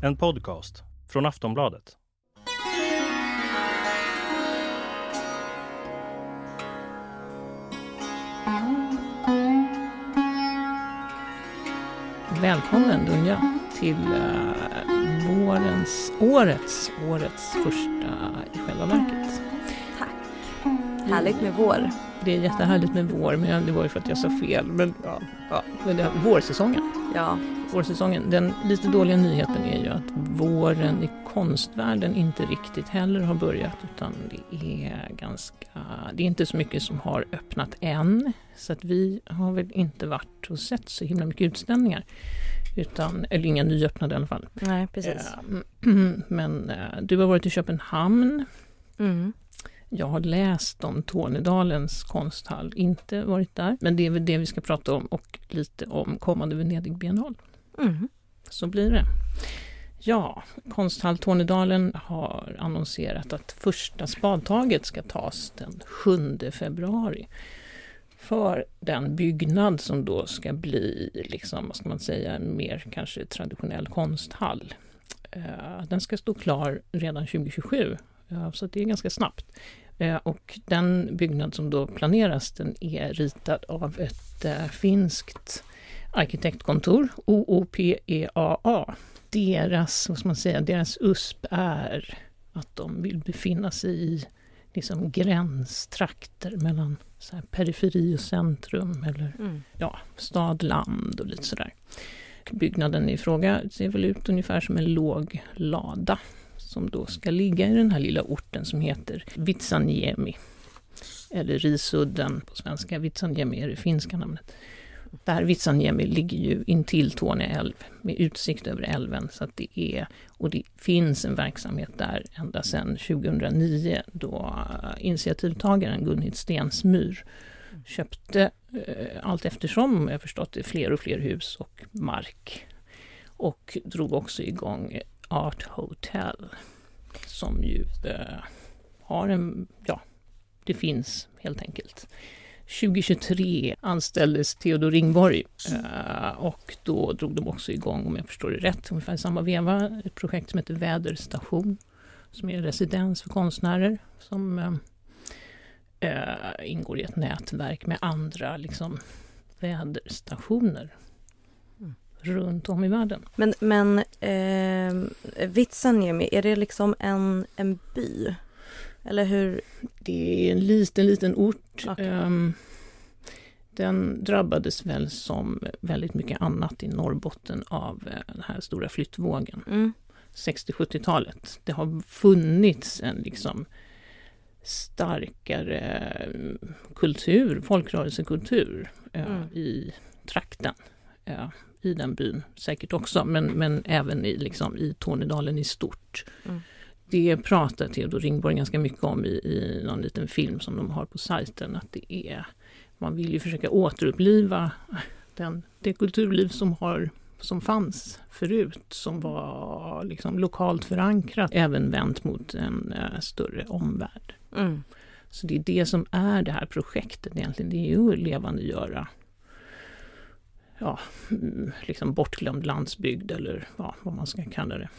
En podcast från Aftonbladet. Välkommen Dunja till årets första i själva verket. Tack. Härligt med vår. Det är jättehärligt med vår, men det var ju för att jag sa fel. Men men det är vårsäsongen. Ja. Vårsäsongen. Den lite dåliga nyheten är ju att våren i konstvärlden inte riktigt heller har börjat, utan det är inte så mycket som har öppnat än. Så att vi har väl inte varit och sett så himla mycket utställningar. Eller inga nyöppnade i alla fall. Nej, precis. Men du har varit i Köpenhamn. Mm. Jag har läst om Tornedalens konsthall, inte varit där. Men det är väl det vi ska prata om, och lite om kommande Venedig Biennal. Mm. Så blir det. Ja, Konsthall Tornedalen har annonserat att första spadtaget ska tas den 7 februari. För den byggnad som då ska bli, liksom, vad ska man säga, en mer kanske traditionell konsthall. Den ska stå klar redan 2027, så det är ganska snabbt. Och den byggnad som då planeras, den är ritad av ett finskt arkitektkontor, OOPEAA. Deras USP är att de vill befinna sig i liksom gränstrakter mellan så här periferi och centrum, eller stad, land och lite sådär. Byggnaden i fråga ser väl ut ungefär som en låg lada som då ska ligga i den här lilla orten som heter Vitsaniemi. Eller Risudden på svenska. Vitsaniemi är det finska namnet. Där Vitsaniemi ligger ju intill Torne älv med utsikt över älven, så att det finns en verksamhet där ända sedan 2009 då initiativtagaren Gunhild Stensmyr köpte allt eftersom, jag förstått det, fler och fler hus och mark, och drog också igång Art Hotel som ju har det finns helt enkelt. 2023 anställdes Theodor Ringborg och då drog de också igång, om jag förstår det rätt, ungefär samma veva, ett projekt som heter Väderstation, som är residens för konstnärer som ingår i ett nätverk med andra liksom väderstationer runt om i världen. Men Vitsaniemi, är det liksom en by? Eller hur? Det är en liten ort. Okay. Den drabbades väl som väldigt mycket annat i Norrbotten av den här stora flyttvågen. 60-70-talet. Det har funnits en liksom starkare folkrörelsekultur i trakten. I den byn säkert också, men även i Tornedalen i stort. Det pratar Theodor Ringborg ganska mycket om i någon liten film som de har på sajten, att man vill ju försöka återuppliva det kulturliv som fanns förut, som var liksom lokalt förankrat, även vänt mot en större omvärld. Så det är det som är det här projektet egentligen, det är ju att levandegöra liksom bortglömd landsbygd, eller vad man ska kalla det.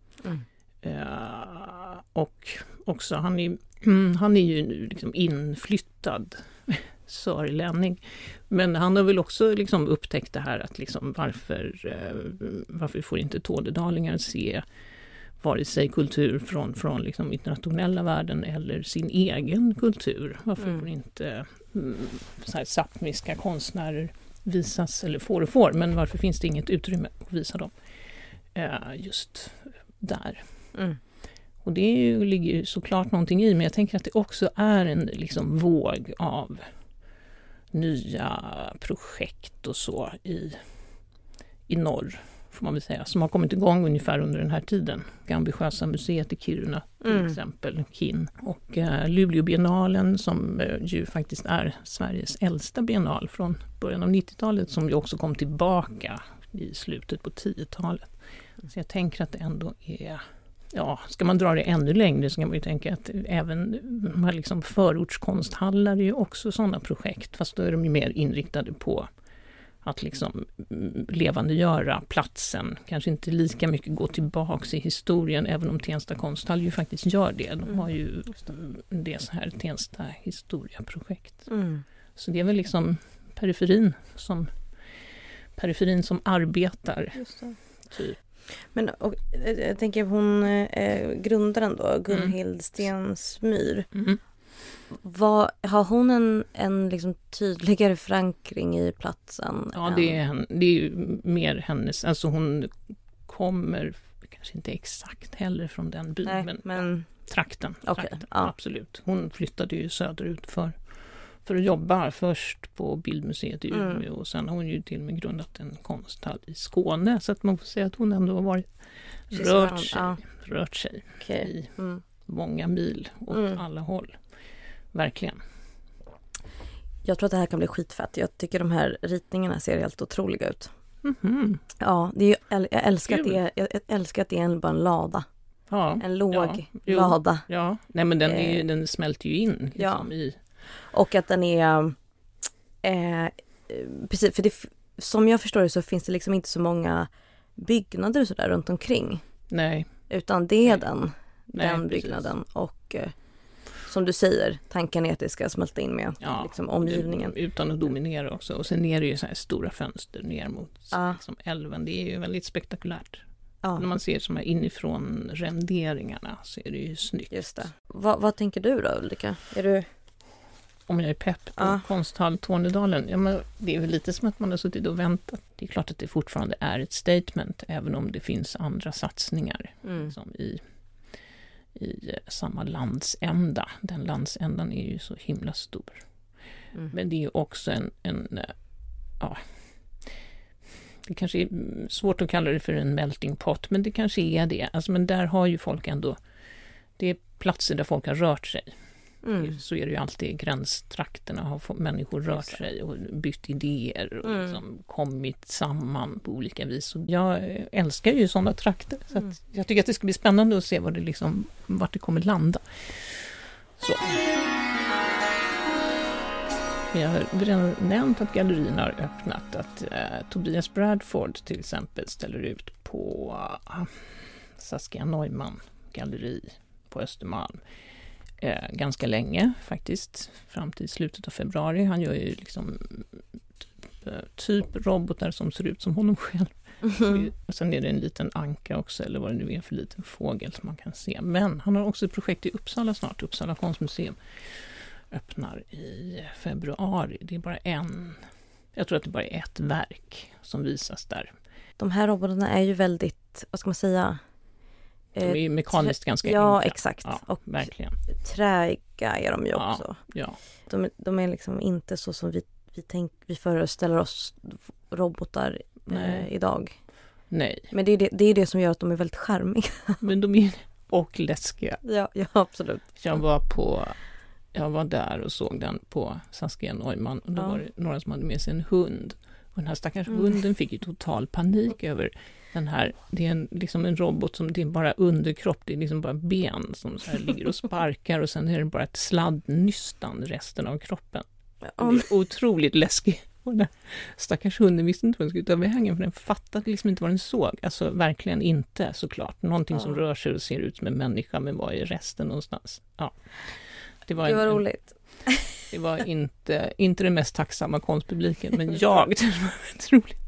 Och också han är ju nu liksom inflyttad sörlänning, men han har väl också liksom upptäckt det här att liksom varför får inte tornedalingar se vare sig kultur från liksom internationella världen eller sin egen kultur? Varför får inte så här sapmiska konstnärer visas, eller får, men varför finns det inget utrymme att visa dem just där? Och det ligger ju såklart någonting i, men jag tänker att det också är en liksom våg av nya projekt och så i norr, får man väl säga, som har kommit igång ungefär under den här tiden. Ambitiösa museet i Kiruna till exempel, KIN, och Luleå-biennalen som ju faktiskt är Sveriges äldsta biennal från början av 90-talet, som ju också kom tillbaka i slutet på 10-talet. Så jag tänker att det ändå är, ska man dra det ännu längre så kan man ju tänka att även de här liksom förortskonsthallar är ju också sådana projekt, fast då är de ju mer inriktade på att liksom levandegöra platsen. Kanske inte lika mycket gå tillbaks i historien, även om Tensta konsthall ju faktiskt gör det. De har ju det så här Tensta historiaprojekt. Så det är väl liksom periferin som arbetar. Just det. Typ. Men jag tänker grundaren då, Gunhild Stensmyr. Har hon en liksom tydligare förankring i platsen? Ja, det är ju mer hennes. Alltså hon kommer kanske inte exakt heller från den byn. Nej, men trakten. Okay, absolut. Hon flyttade ju söderut för att jobba först på Bildmuseet i Umeå och sen har hon ju till och med grundat en konsthall i Skåne, så att man får säga att hon ändå har varit rört sig i många mil åt alla håll. Verkligen. Jag tror att det här kan bli skitfett. Jag tycker de här ritningarna ser helt otroliga ut. Ja, det är jag älskar att det är bara en lada. Ja, en låg lada. Ja, nej men den smälter ju in liksom, i. Och att den är precis, för som jag förstår det så finns det liksom inte så många byggnader så där runt omkring. Nej. Utan det är den byggnaden och som du säger, tanken är att det ska smälta in med liksom, omgivningen. Utan att dominera också. Och sen är det ju så här stora fönster ner mot liksom, älven. Det är ju väldigt spektakulärt. När man ser som här inifrån renderingarna så är det ju snyggt. Just det. Vad tänker du då, Ulrika? Om jag är pepp på Konsthall Tornedalen. Ja, men det är väl lite som att man har suttit och väntat. Det är klart att det fortfarande är ett statement, även om det finns andra satsningar som i samma landsända. Den landsändan är ju så himla stor. Men det är ju också det kanske är svårt att kalla det för en melting pot, men det kanske är det. Alltså, men där har ju folk ändå, det är platser där folk har rört sig. Så är det ju alltid i gränstrakterna, har människor rört sig och bytt idéer och liksom kommit samman på olika vis. Och jag älskar ju sådana trakter, så att jag tycker att det ska bli spännande att se vart det kommer landa. Så. Jag har redan nämnt att gallerierna har öppnat, att Tobias Bradford till exempel ställer ut på Saskia Neumann galleri på Östermalm. Ganska länge faktiskt, fram till slutet av februari. Han gör ju liksom typ robotar som ser ut som honom själv. Och sen är det en liten anka också, eller vad det nu är för liten fågel som man kan se. Men han har också ett projekt i Uppsala snart. Uppsala konstmuseum öppnar i februari. Det är bara jag tror att det bara är ett verk som visas där. De här robotarna är ju väldigt, vad ska man säga? De är ju mekaniskt ganska enkla. Enkla. Exakt. Ja, och verkligen. Träiga är de ju också. Ja. De är liksom inte så som vi föreställer oss robotar idag. Nej. Men det är det som gör att de är väldigt charmiga. Men de är och läskiga. Ja, absolut. Jag var där och såg den på Saskia Neumann och då var det några som hade med sig en hund. Och den här stackars hunden fick ju total panik över den här. Det är liksom en robot som det är bara underkropp, det är liksom bara ben som så här ligger och sparkar och sen är det bara ett sladdnystan resten av kroppen. Det är otroligt läskigt. Och den stackars hunden visste inte vad den skulle ta vägen, för den fattade liksom inte vad den såg. Alltså verkligen inte, såklart. Någonting som rör sig och ser ut som en människa, men vad är resten någonstans? Ja. Det var roligt. Det var inte det mest tacksamma konstpubliken, men jag tyckte det var väldigt roligt.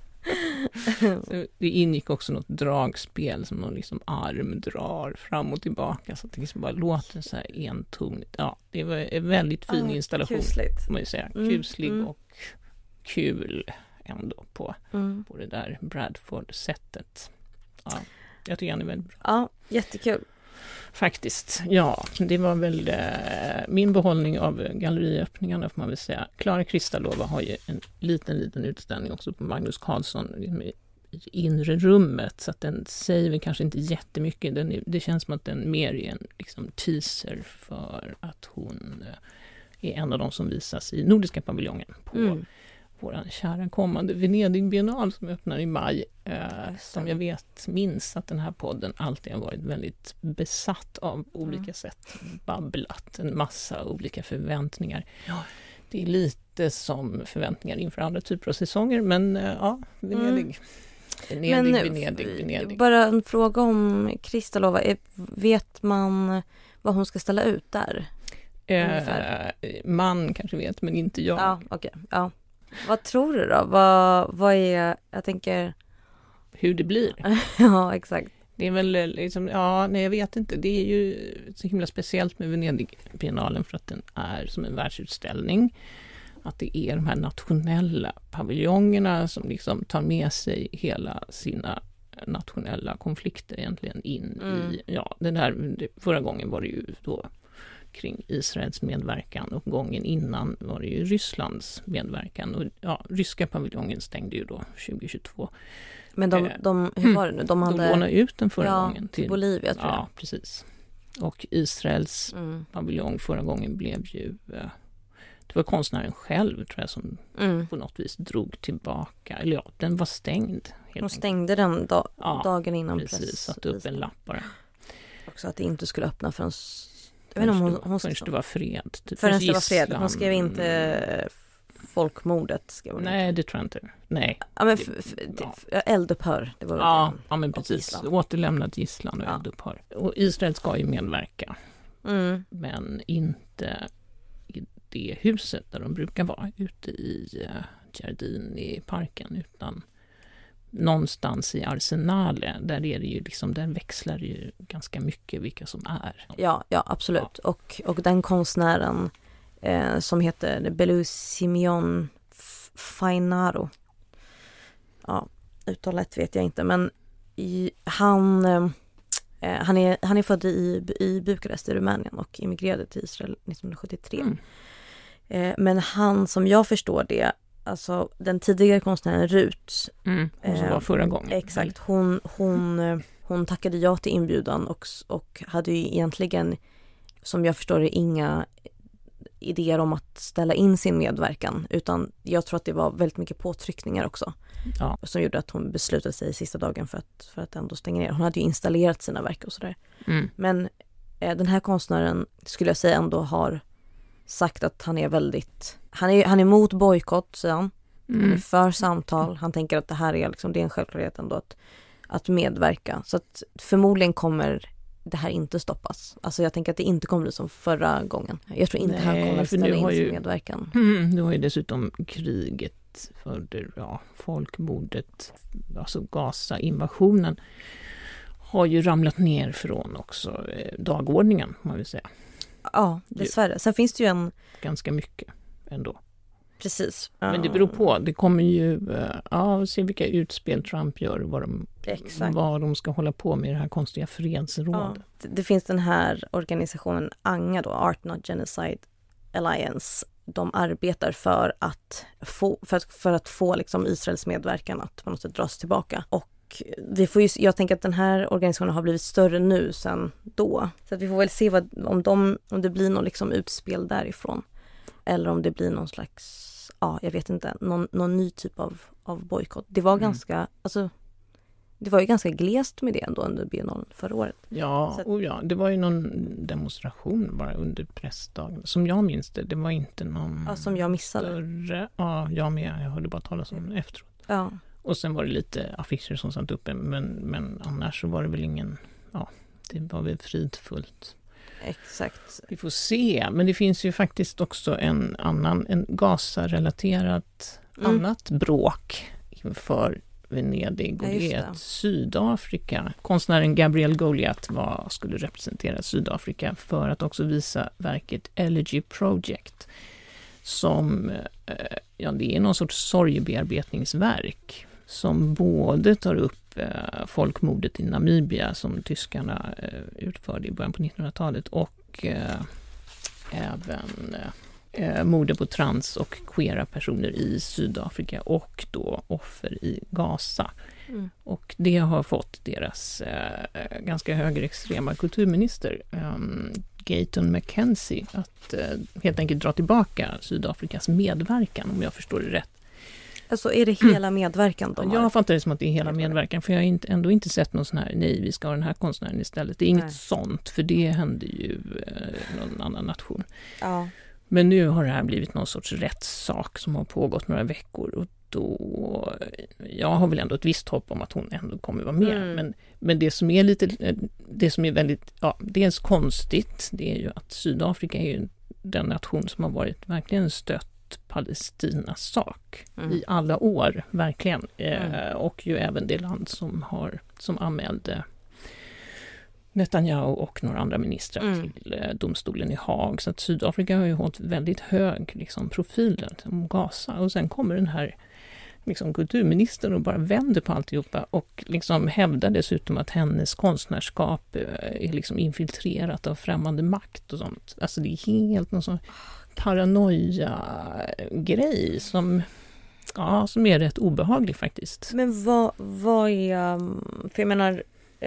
Så det ingick också något dragspel som någon liksom arm drar fram och tillbaka, så att det liksom bara låter så här entonigt. Ja, det var en väldigt fin installation. Kusligt. Må jag säga. Kuslig och kul ändå på det där Bradford-sättet. Ja, jag tycker han är väldigt bra. Ja, jättekul. Faktiskt, ja. Det var väl min behållning av galleriöppningarna, får man väl säga. Klara Kristalova har ju en liten utställning också på Magnus Carlsson i inre rummet, så att den säger väl kanske inte jättemycket. Det känns som att den mer är en liksom teaser för att hon är en av de som visas i Nordiska paviljongen på vår kära kommande Venedig-biennal som öppnar i maj. Som jag minns att den här podden alltid har varit väldigt besatt av olika sätt. Babblat en massa olika förväntningar. Ja, Det är lite som förväntningar inför andra typer av säsonger, men ja, Venedig. Venedig. Bara en fråga om Kristalova. Vet man vad hon ska ställa ut där? Man kanske vet, men inte jag. Ja, okej. Ja. Vad tror du då? Vad är, jag tänker... Hur det blir. Ja, exakt. Det är väl liksom, jag vet inte. Det är ju så himla speciellt med Venedigbiennalen för att den är som en världsutställning. Att det är de här nationella paviljongerna som liksom tar med sig hela sina nationella konflikter egentligen in i, förra gången var det ju då kring Israels medverkan och gången innan var det ju Rysslands medverkan och ryska paviljongen stängde ju då 2022. Men hur var det nu? De lånade ut den förra gången till Bolivia, tror jag. Ja, precis. Och Israels paviljong förra gången blev ju... Det var konstnären själv, tror jag, som på något vis drog tillbaka. Eller den var stängd. Hon stängde den dagen innan press. Precis, satte upp en lapp bara. Också att det inte skulle öppna förrän... Förrän det var fred. Typ, förrän det var fred. Hon skrev inte... folkmordet. Nej, det tror jag inte. Nej. Ja, men eldupphör. Det var ja, men precis. Återlämnat gisslan och eldupphör. Och Israel ska ju medverka. Men inte i det huset där de brukar vara. Ute i Jardin i parken. Utan någonstans i Arsenale. Där är det ju liksom, där växlar det ju ganska mycket vilka som är. Ja, absolut. Ja. Och den konstnären som heter Belu Simeon Fainaro. Ja, uttalet vet jag inte, men han är född i Bukarest i Rumänien och immigrerade till Israel 1973. Men han, som jag förstår det, alltså den tidigare konstnären Rut, som var förra gången. Exakt, hon tackade ja till inbjudan och hade ju egentligen, som jag förstår det, inga idéer om att ställa in sin medverkan, utan jag tror att det var väldigt mycket påtryckningar också som gjorde att hon beslutade sig sista dagen för att ändå stänga ner. Hon hade ju installerat sina verk och sådär. Men den här konstnären skulle jag säga ändå har sagt att han är väldigt, han är emot bojkott, säger han. Han är för samtal. Han tänker att det här är liksom, det är en självklarhet ändå att medverka. Så att förmodligen kommer det här inte stoppas. Alltså jag tänker att det inte kommer bli som förra gången. Jag tror inte han kommer att ställa in sin medverkan. Nu har ju dessutom kriget för folkmordet, alltså Gaza-invasionen, har ju ramlat ner från också dagordningen, man vill säga. Ja, dessvärre. Sen finns det ju ganska mycket ändå. Precis. Men det beror på. Det kommer ju se vilka utspel Trump gör, vad de ska hålla på med i det här konstiga fredsrådet. Ja. Det finns den här organisationen ANGA då, Art Not Genocide Alliance. De arbetar för att få liksom Israels medverkan att på något sätt dras tillbaka. Och jag tänker att den här organisationen har blivit större nu sen då. Så att vi får väl se om det blir någon liksom utspel därifrån. Eller om det blir någon slags, jag vet inte, någon ny typ av bojkott. Det var ganska, det var ju ganska glest med det ändå under biennalen förra året. Ja, det var ju någon demonstration bara under pressdagen. Som jag minns det var inte någon... Ja, som jag missade. Större, jag med. Jag hörde bara talas om det efteråt. Ja. Och sen var det lite affischer som satt uppe, men annars så var det väl ingen... det var väl fridfullt. Exakt. Vi får se, men det finns ju faktiskt också en Gaza-relaterat annat bråk inför Venedig, och det är att Sydafrika, konstnären Gabrielle Goliath skulle representera Sydafrika för att också visa verket Elegy Project, som det är någon sorts sorgebearbetningsverk som både tar upp folkmordet i Namibia som tyskarna utförde i början på 1900-talet och även mordet på trans- och queera personer i Sydafrika och då offer i Gaza. Och det har fått deras ganska högerextrema kulturminister Gayton McKenzie att helt enkelt dra tillbaka Sydafrikas medverkan, om jag förstår det rätt. Alltså är det hela medverkan de har? Jag fattar det som att det är hela medverkan, för jag har ändå inte sett någon sån här, nej vi ska ha den här konstnären istället. Det är inget sånt, för det händer ju någon annan nation. Ja. Men nu har det här blivit någon sorts rättssak som har pågått några veckor och då, jag har väl ändå ett visst hopp om att hon ändå kommer vara med. Men det som är väldigt, dels konstigt, det är ju att Sydafrika är ju den nation som har varit verkligen stött Palestinas sak i alla år, verkligen. Och ju även det land som anmälde Netanyahu och några andra ministrar till domstolen i Haag. Så att Sydafrika har ju hållit väldigt hög liksom, profilen om Gaza. Och sen kommer den här liksom, kulturministern och bara vänder på alltihopa och liksom, hävdar dessutom att hennes konstnärskap är liksom, infiltrerat av främmande makt och sånt. Alltså det är helt någon sån paranoia-grej som är rätt obehaglig faktiskt. Men vad är... För jag menar...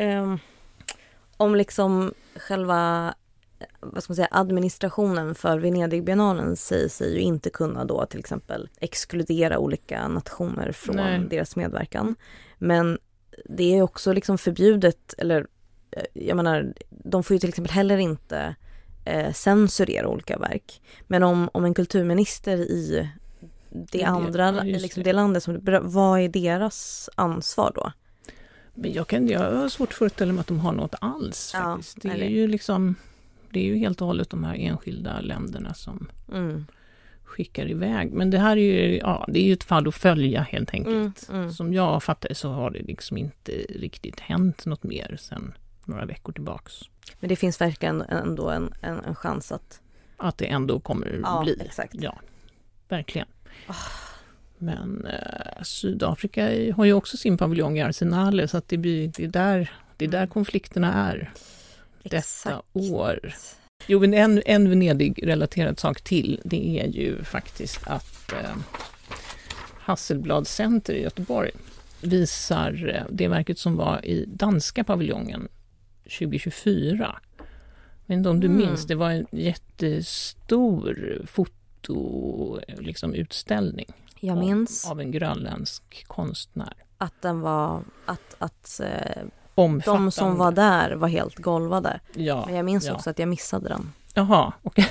om liksom själva administrationen för Venedigbiennalen säger sig ju inte kunna då till exempel exkludera olika nationer från deras medverkan. Men det är också liksom förbjudet, eller jag menar, de får ju till exempel heller inte censurera olika verk. Men om en kulturminister i det landet, vad är deras ansvar då? Men jag har svårt att föreställa mig att de har något alls faktiskt. Det är ju helt och hållet de här enskilda länderna som skickar iväg. Men det här är ju, det är ju ett fall att följa helt enkelt. Som jag fattar så har det liksom inte riktigt hänt något mer sedan några veckor tillbaks. Men det finns verkligen ändå en chans att det ändå kommer bli. Exakt. Ja, verkligen. Men Sydafrika har ju också sin paviljong i Arsenal, så att det är där konflikterna är detta år. Jo, men en Venedig-relaterad sak till, det är ju faktiskt att Hasselblad Center i Göteborg visar det verket som var i danska paviljongen 2024. Jag vet inte om du minns, det var en jättestor utställning. Jag minns. Av en grönländsk konstnär. Att den var... de som var där var helt golvade. Ja, men jag minns också att jag missade den. Jaha, okej.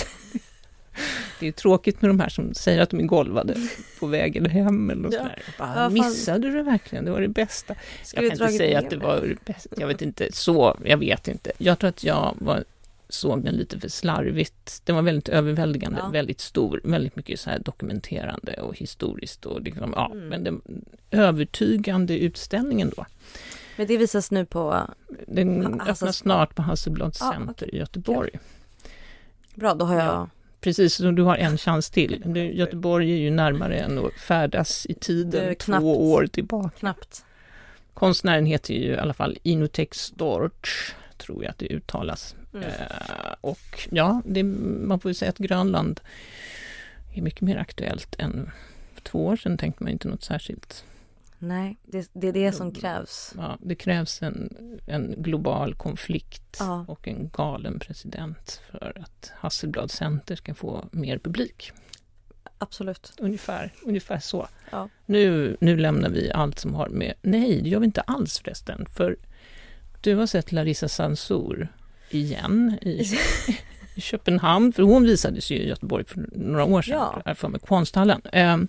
Det är tråkigt med de här som säger att de är golvade på vägen hem eller sådär. Missade du verkligen? Det var det bästa. Jag kan inte säga att det var det bästa. Jag vet inte. Jag tror att jag såg den lite för slarvigt. Den var väldigt överväldigande, väldigt stor, väldigt mycket så här dokumenterande och historiskt och liksom, men den övertygande utställningen då. Men det visas nu på... Den öppnas snart på Hasselblad Center i Göteborg. Bra, då har jag... Precis, så du har en chans till. Göteborg är ju närmare än att färdas i tiden 2 år tillbaka. Knappt. Konstnären heter ju i alla fall Inutek Storch, tror jag att det uttalas. Och man får ju säga att Grönland är mycket mer aktuellt än för 2 år sedan, tänkte man inte något särskilt. Nej, det är det som krävs. Ja, det krävs en global konflikt och en galen president för att Hasselblad Center ska få mer publik. Absolut. Ungefär så. Ja. Nu lämnar vi allt som har med... Nej, det gör vi inte alls förresten. För du har sett Larissa Sansor igen i Köpenhamn. För hon visades ju i Göteborg för några år sedan för med Konsthallen.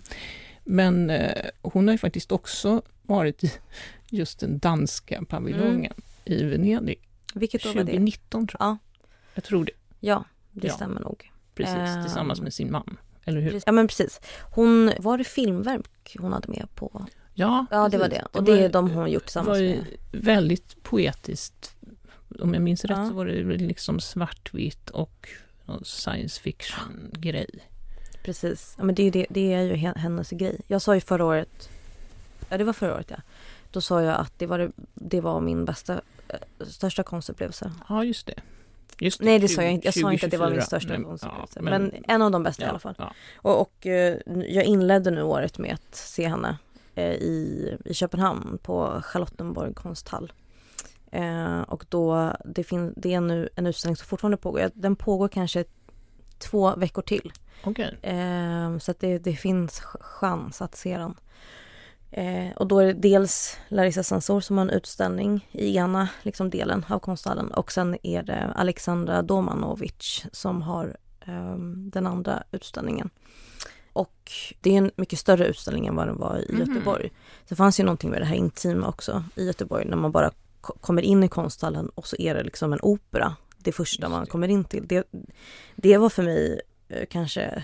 Men hon har ju faktiskt också varit i just den danska paviljongen i Venedig. Vilket år var det? 2019 tror jag. Ja. Jag tror det. Ja, det stämmer nog. Precis, tillsammans med sin man. Eller hur? Ja, men precis. Var det filmverk hon hade med på? Ja, det var det. Och det är de hon gjort tillsammans med. Det var väldigt poetiskt. Om jag minns rätt så var det liksom svartvitt och science fiction-grej. Precis. Ja, men det är ju hennes grej. Jag sa ju förra året. Ja, det var förra året, ja. Då sa jag att det var min största konstupplevelse. Ja, just det. Nej, det sa jag inte. Jag sa inte att det var min största konstupplevelse. Men en av de bästa i alla fall. Ja. Och jag inledde nu året med att se henne i Köpenhamn på Charlottenborg konsthall. Och då det är nu en utställning som fortfarande pågår. Den pågår kanske 2 veckor till. Okay. Så att det finns chans att se den. Och då är det dels Larissa Sansor som har en utställning i delen av konsthallen. Och sen är det Alexandra Domanovic som har den andra utställningen. Och det är en mycket större utställning än vad den var i Göteborg. Så fanns ju någonting med det här intima också i Göteborg, när man bara kommer in i konsthallen och så är det liksom en opera. Det första man kommer in till. Det var för mig kanske...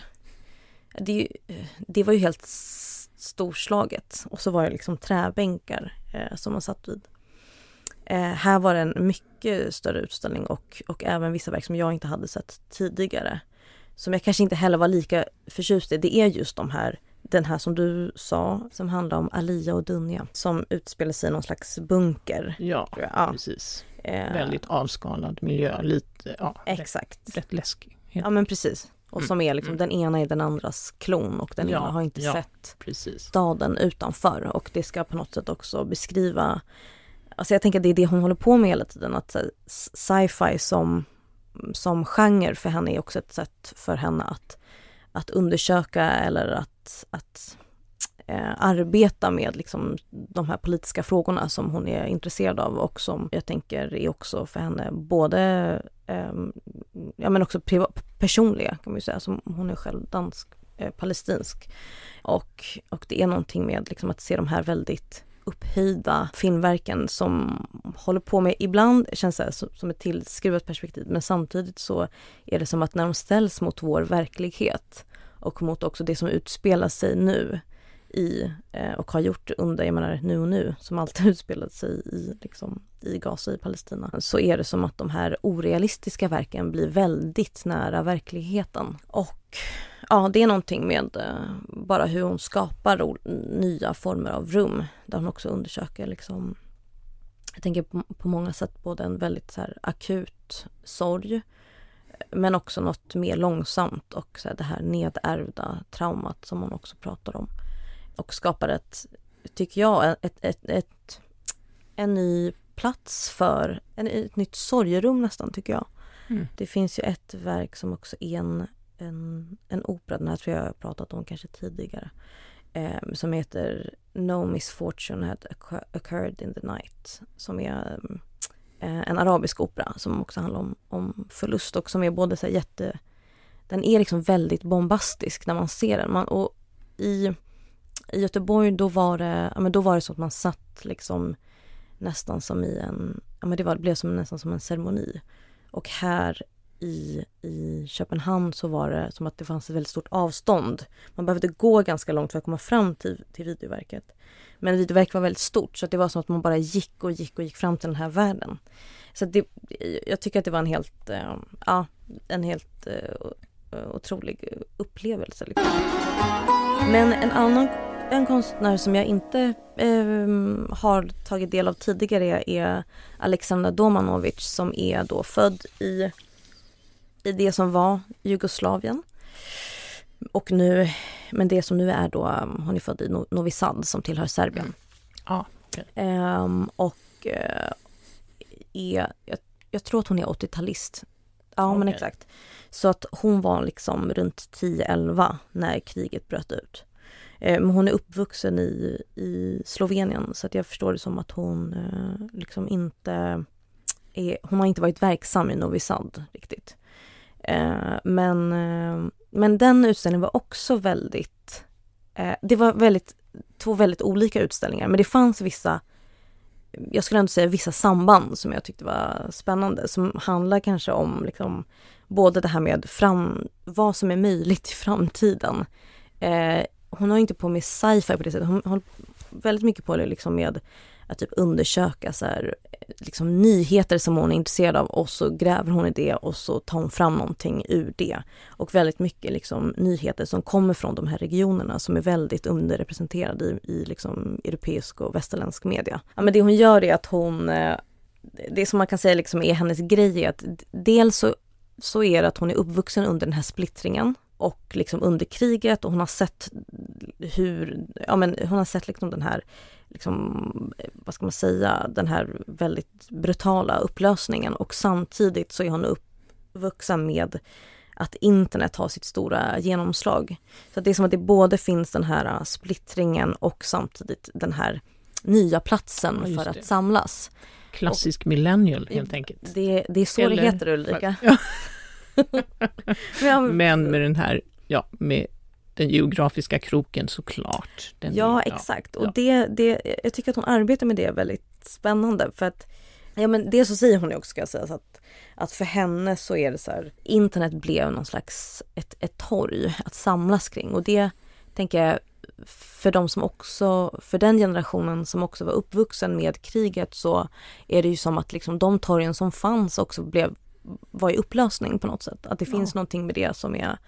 Det var ju helt storslaget. Och så var det liksom träbänkar som man satt vid. Här var det en mycket större utställning och även vissa verk som jag inte hade sett tidigare. Som jag kanske inte heller var lika förtjust i. Det är just den här som du sa, som handlar om Alia och Dunja, som utspelar sig i någon slags bunker. Ja, precis. Väldigt avskalad miljö, lite, exakt. Rätt läskig. Ja, men precis. Och som är liksom, den ena är den andras klon och den ena har inte sett staden utanför. Och det ska på något sätt också beskriva, alltså jag tänker att det är det hon håller på med hela tiden, att sci-fi som genre för henne är också ett sätt för henne att undersöka eller att arbeta med liksom de här politiska frågorna som hon är intresserad av, och som jag tänker är också för henne både men också personliga, kan man ju säga, som hon är själv dansk-palestinsk. Och det är någonting med liksom att se de här väldigt upphöjda filmverken som håller på med, ibland känns det som ett tillskruvat perspektiv, men samtidigt så är det som att när de ställs mot vår verklighet och mot också det som utspelar sig nu och har gjort under, jag menar nu som alltid utspelat sig i Gaza, i Palestina, så är det som att de här orealistiska verken blir väldigt nära verkligheten. Och ja, det är någonting med bara hur hon skapar nya former av rum, där hon också undersöker liksom, jag tänker på många sätt både en väldigt så här akut sorg, men också något mer långsamt och så här, det här nedärvda traumat som hon också pratar om. Och skapar tycker jag, en ny plats för ett nytt sorgerum nästan, tycker jag. Det finns ju ett verk som också är en opera, den här tror jag har pratat om kanske tidigare, som heter No Misfortune Had Occurred in the Night, som är en arabisk opera som också handlar om förlust, och som är både så här den är liksom väldigt bombastisk när man ser den. Och i Göteborg då var det så att man satt liksom nästan som i det blev nästan som en ceremoni. Och här i Köpenhamn så var det som att det fanns ett väldigt stort avstånd. Man behövde gå ganska långt för att komma fram till videoverket. Men videoverket var väldigt stort, så att det var som att man bara gick fram till den här världen. Så jag tycker att det var en helt otrolig upplevelse. Liksom. Men en konstnär som jag inte har tagit del av tidigare är Aleksandar Domanovic, som är då född i det som var Jugoslavien. Och nu, men det som nu är då, hon är född i Novi Sad som tillhör Serbien. Jag tror att hon är 80-talist. Ja, men exakt. Så att hon var liksom runt 10-11 när kriget bröt ut. Men hon är uppvuxen i Slovenien, så att jag förstår det som att hon liksom hon har inte varit verksam i Novi Sad riktigt. Men den utställningen var också väldigt... det var två väldigt olika utställningar, men det fanns jag skulle ändå säga vissa samband som jag tyckte var spännande, som handlar kanske om liksom, både det här med vad som är möjligt i framtiden. Hon har inte på med sci-fi på det sättet. Hon har väldigt mycket på det liksom med att typ undersöka så här, liksom nyheter som hon är intresserad av, och så gräver hon i det och så tar hon fram någonting ur det. Och väldigt mycket liksom nyheter som kommer från de här regionerna som är väldigt underrepresenterade i liksom europeisk och västerländsk media. Ja, men det hon gör är att det som man kan säga liksom är hennes grej är att dels så är det att hon är uppvuxen under den här splittringen och liksom under kriget, och hon har sett hon har sett liksom den här liksom, vad ska man säga, den här väldigt brutala upplösningen, och samtidigt så är hon uppvuxen med att internet har sitt stora genomslag. Så det är som att det både finns den här splittringen och samtidigt den här nya platsen för att samlas. Klassisk millennial helt enkelt. Det är så det heter, Ulrika. Men med den här, med den geografiska kroken såklart. Exakt. Och jag tycker att hon arbetar med det väldigt spännande. För att, det så säger hon ju också, ska jag säga, att för henne så är det så här, internet blev någon slags ett torg att samlas kring. Och det tänker jag, för den generationen som också var uppvuxen med kriget, så är det ju som att liksom de torgen som fanns också var i upplösning på något sätt. Att det finns någonting med det som är...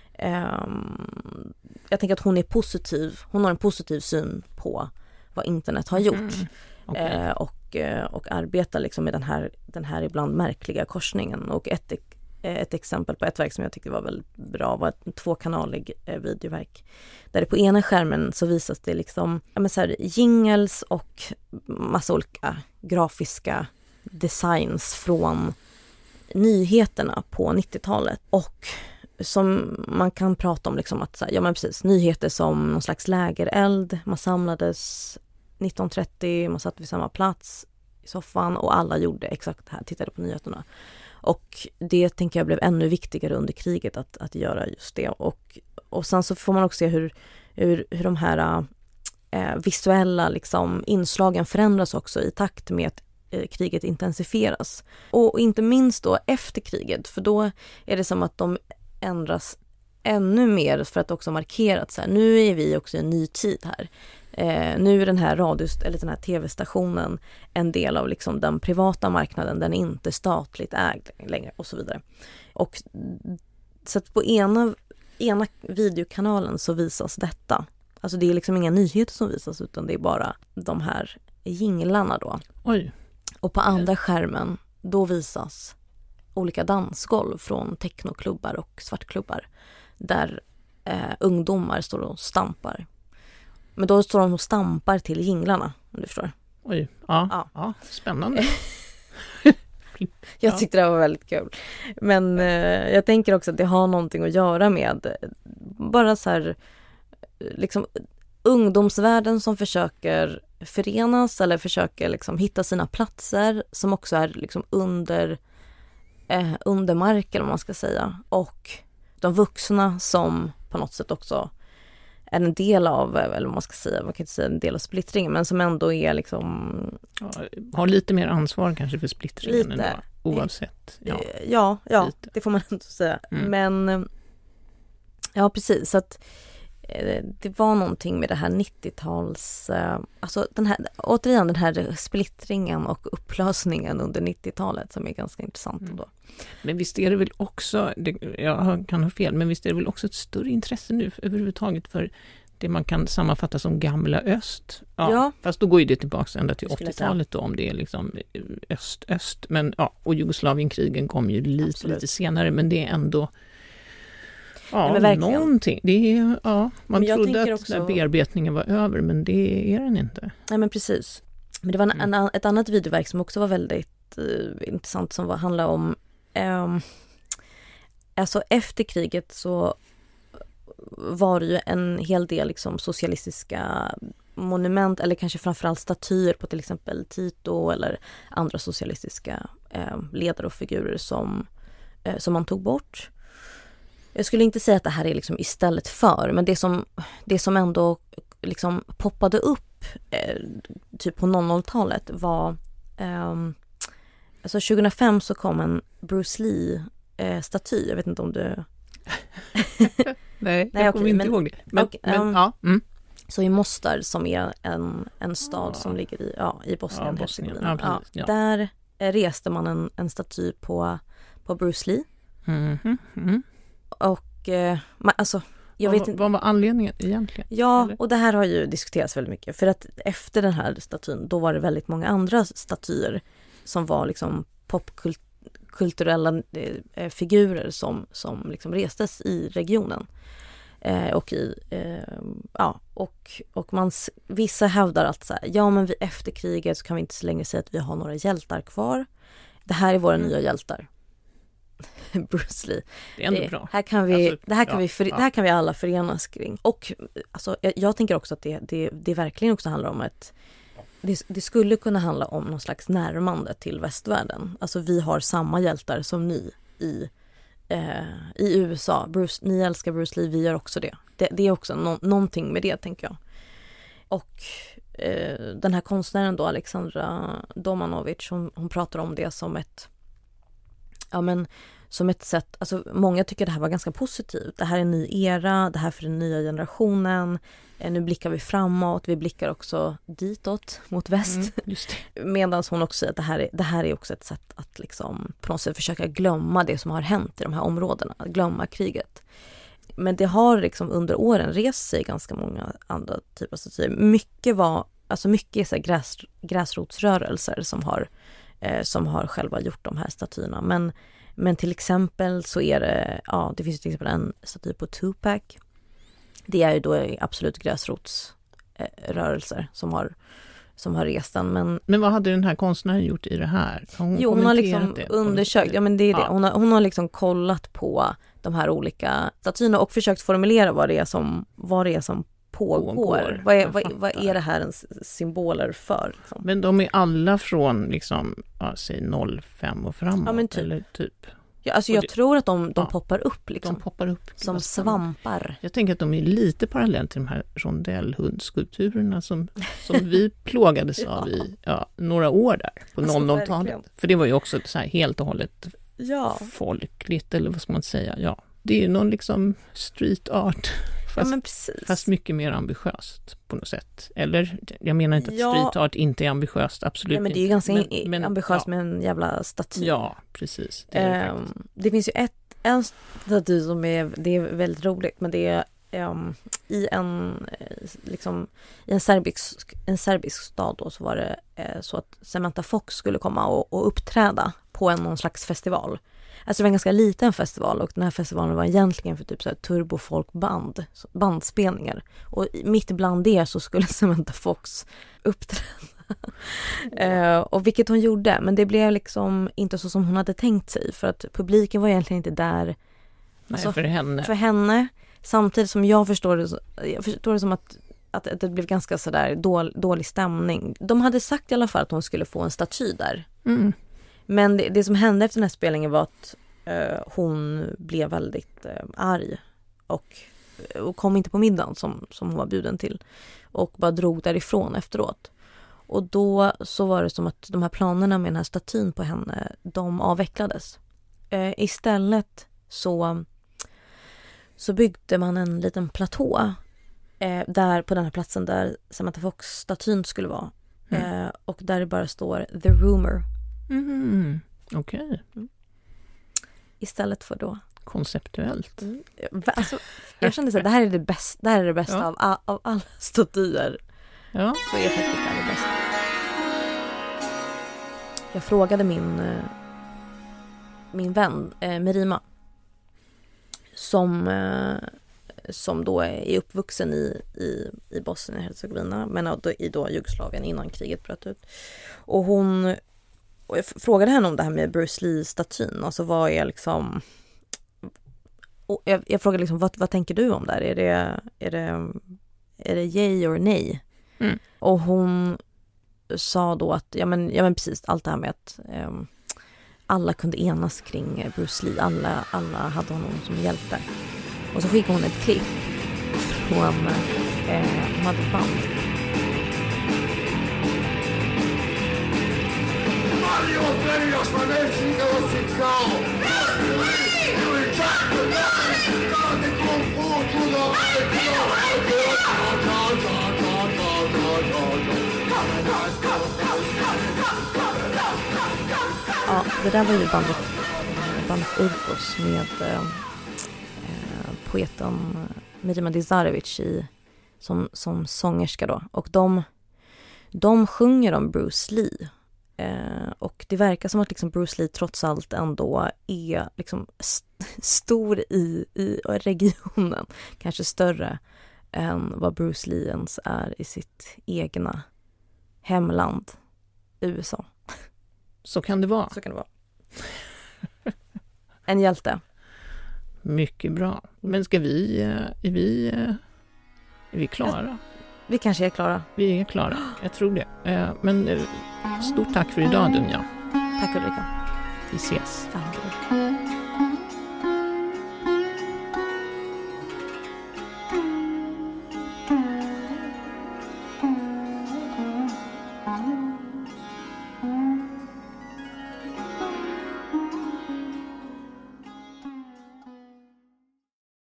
jag tänker att hon är positiv. Hon har en positiv syn på vad internet har gjort. Okay. Och arbetar liksom med den här ibland märkliga korsningen. Och ett exempel på ett verk som jag tyckte var väldigt bra var ett 2-kanalig videoverk. Där det på ena skärmen så visas det liksom jingles och massa olika grafiska designs från nyheterna på 90-talet. Och som man kan prata om liksom att nyheter som någon slags lägereld. Man samlades 1930, man satt vid samma plats i soffan och alla gjorde exakt det här, tittade på nyheterna. Och det tänker jag blev ännu viktigare under kriget att göra just det. Och sen så får man också se hur de här visuella liksom inslagen förändras också i takt med att kriget intensifieras. Och inte minst då efter kriget, för då är det som att de ändras ännu mer för att också markera att så här, nu är vi också i en ny tid här. Nu är den här tv-stationen en del av liksom den privata marknaden, den är inte statligt ägd längre och så vidare. Och så att på ena videokanalen så visas detta. Alltså det är liksom inga nyheter som visas, utan det är bara de här jinglarna då. Oj. Och på andra skärmen då visas olika dansgolv från technoklubbar och svartklubbar där ungdomar står och stampar. Men då står de och stampar till jinglarna, om du förstår. Oj, ja. Spännande. Jag tyckte det var väldigt kul. Men jag tänker också att det har någonting att göra med bara så här liksom ungdomsvärlden som försöker förenas eller försöker liksom hitta sina platser som också är liksom under marken, om man ska säga. Och de vuxna som på något sätt också är en del av, eller man ska säga, man kan inte säga en del av splittringen, men som ändå är liksom... har lite mer ansvar kanske för splittringen ändå, oavsett. Ja, det får man inte säga. Men ja, precis. Så att det var någonting med det här 90-tals... alltså den här splittringen och upplösningen under 90-talet som är ganska intressant ändå. Men visst är det väl också, jag kan ha fel, men visst är det väl också ett större intresse nu överhuvudtaget för det man kan sammanfatta som gamla öst. Ja. Fast då går ju det tillbaka ända till 80-talet då, om det är liksom öst. Men och Jugoslavienkrigen kom ju lite senare, men det är ändå någonting. Det är, man trodde att också... bearbetningen var över, men det är den inte. Nej, men precis. Men det var ett annat videoverk som också var väldigt intressant, som handlade om alltså efter kriget så var det ju en hel del liksom socialistiska monument, eller kanske framförallt statyer på till exempel Tito eller andra socialistiska ledare och figurer som man tog bort. Jag skulle inte säga att det här är liksom istället för, men det som ändå liksom poppade upp typ på 00-talet var alltså 2005 så kom en Bruce Lee-staty. Jag vet inte om du... Nej, jag kommer inte ihåg det. Så i Mostar, som är en stad som ligger i Bosnien. Där reste man en staty på Bruce Lee. Och alltså... Vad var anledningen egentligen? Ja, eller? Och det här har ju diskuterats väldigt mycket. För att efter den här statyn, då var det väldigt många andra statyer som var liksom popkulturella figurer som liksom restes i regionen. Vissa hävdar att så här, men efter kriget så kan vi inte så länge säga att vi har några hjältar kvar. Det här är våra nya hjältar. Bruce Lee. Det är ändå bra. Det här kan vi alla förenas kring. Och alltså, jag tänker också att det verkligen också handlar om att det skulle kunna handla om någon slags närmande till västvärlden. Alltså vi har samma hjältar som ni i USA. Ni älskar Bruce Lee, vi gör också det. Det är också någonting med det, tänker jag. Och den här konstnären då, Alexandra Domanovic, hon pratar om det som som ett sätt, alltså många tycker det här var ganska positivt. Det här är en ny era, det här är för den nya generationen. Nu blickar vi framåt, vi blickar också ditåt mot väst. Medan hon också säger att det här är också ett sätt att liksom på något sätt försöka glömma det som har hänt i de här områdena, glömma kriget. Men det har liksom under åren rest sig ganska många andra typer av statyer. Mycket är så här gräsrotsrörelser som har själva gjort de här statyerna. Men till exempel så är det finns till exempel en staty på Tupac. Det är ju då absolut gräsrotsrörelser som har rest den. Men vad hade den här konstnären gjort i det här? Hon har liksom undersökt, det är det. Hon har liksom kollat på de här olika statyerna och försökt formulera vad det är som pågår. Vad är det här en symboler för? Liksom? Men de är alla från liksom, säg 05 och framåt, men eller typ. Ja, alltså jag tror att de poppar upp liksom. De poppar upp som svampar. Jag tänker att de är lite parallellt till de här rondellhundskulpturerna som vi plågades av i några år där på 00-talet. För det var ju också så här helt och hållet folkligt, eller vad ska man säga? Ja, det är ju någon liksom street art. Fast mycket mer ambitiöst på något sätt. Eller, jag menar inte att street art inte är ambitiöst, absolut inte. Men det är ju ganska ambitiöst med en jävla staty. Ja, precis. Det finns ju en staty som är väldigt roligt, men det är i en serbisk stad då, så var det så att Samantha Fox skulle komma och uppträda på någon slags festival. Alltså det var en ganska liten festival, och den här festivalen var egentligen för typ så här turbofolkband, bandspelningar. Och mitt bland det så skulle Samantha Fox uppträda. Och vilket hon gjorde, men det blev liksom inte så som hon hade tänkt sig, för att publiken var egentligen inte där. Alltså, för henne. Samtidigt som jag förstår det som att det blev ganska så där dålig stämning. De hade sagt i alla fall att hon skulle få en staty där. Mm. Men det som hände efter den här spelningen var att hon blev väldigt arg och kom inte på middagen som hon var bjuden till, och bara drog därifrån efteråt. Och då så var det som att de här planerna med den här statyn på henne, de avvecklades. Istället så byggde man en liten platå där på den här platsen där Samantha Fox-statyn skulle vara. Och där det bara står The Rumor. Okej. Istället för då konceptuellt. Alltså, jag kände så att det här är det bästa av alla statyer. Ja. Så är faktiskt det bästa. Jag frågade min vän Merima, som då är uppvuxen i Bosnien och Hercegovina, men i Jugoslavien innan kriget bröt ut. Och jag frågade henne om det här med Bruce Lee-statyn. Alltså vad är liksom... Och jag frågade liksom, vad tänker du om det? Är det yay or nej? Mm. Och hon sa då att ja men precis, allt det här med att alla kunde enas kring Bruce Lee. Alla hade honom som hjälte. Och så skickade hon ett klipp från Mother Band. Ja, det där var ju bandet Urkos med poeten Mirjam Dizarevic som sångerska då. Och de sjunger om Bruce Lee. Och det verkar som att liksom Bruce Lee trots allt ändå är liksom stor i regionen. Kanske större än vad Bruce Lee ens är i sitt egna hemland, USA. Så kan det vara. Så kan det vara. En hjälte. Mycket bra. Men är vi klara? Vi kanske är klara. Vi är klara, jag tror det. Men stort tack för idag, Dunja. Tack Ulrika. Vi ses. Tack.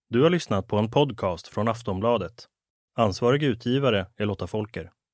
Du har lyssnat på en podcast från Aftonbladet. Ansvarig utgivare är Lotta Folker.